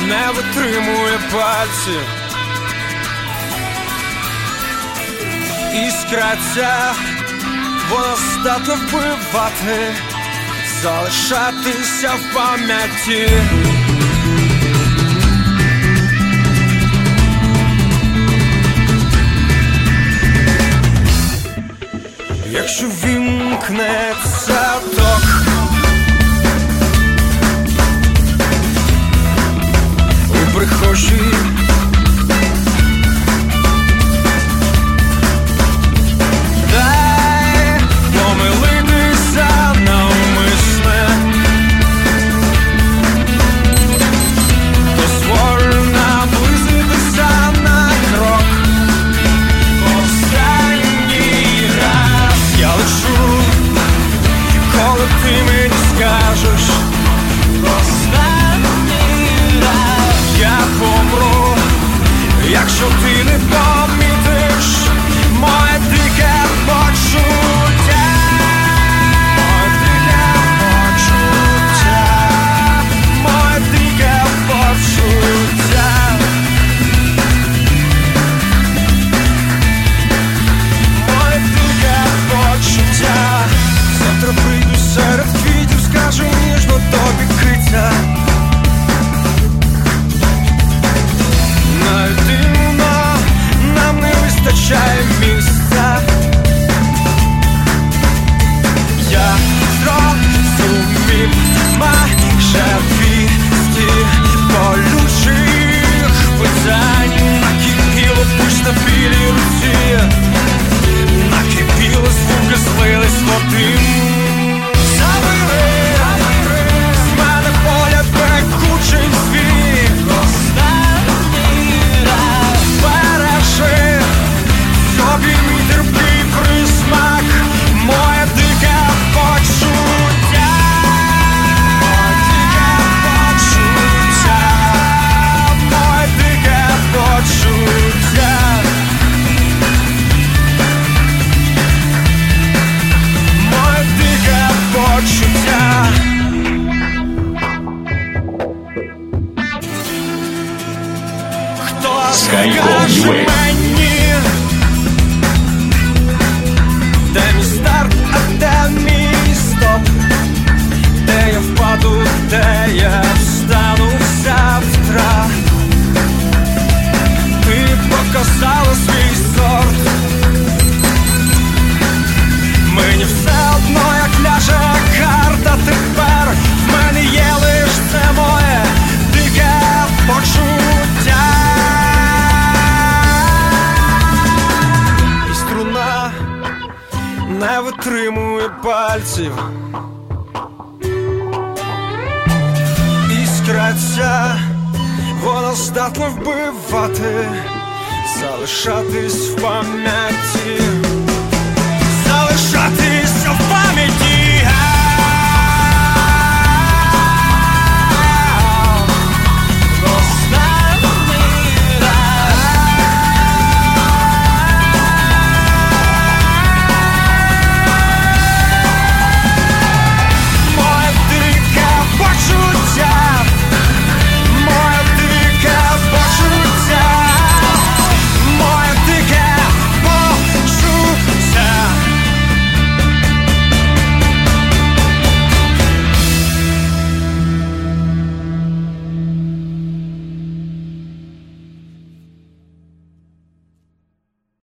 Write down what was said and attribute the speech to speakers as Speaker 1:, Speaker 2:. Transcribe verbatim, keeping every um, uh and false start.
Speaker 1: не витримує пальців. Іскра ця, вона здатна вбивати, залишатися в пам'яті. Якщо вімкнеться ток, у прихожій, дай помилитися навмисне, дозволь наблизитися на крок. Останній раз я лечу, коли ти мені скажеш останній раз. Я помру, якщо ти не помітиш моє дике почуття. Моє дике почуття, моє дике почуття. Моє дике почуття. Завтра прийду серед квітів, скажу ніжно тобі киця. Дивно, нам не вистачає місця. Я зрозумів майже двісті болючих питань. Накипіло пусть на білій руці, накипіло звуки, злились в один. Забери з мене поля пекучий звір. Бережи собі мій терпкий присмак, моє дике почуття. Моє дике почуття, моє дике почуття, моє дике почуття. Хто скаже мені, де мій старт, а де мій стоп, де я впаду, де я встану завтра. Ти показала свій сорт, мені все одно, як ляже карта. Тепер в мене є лиш це моє дике почуття. І струна не витримує пальців. Іскра ця, вона здатна вбивати, залишатись в пам'яті.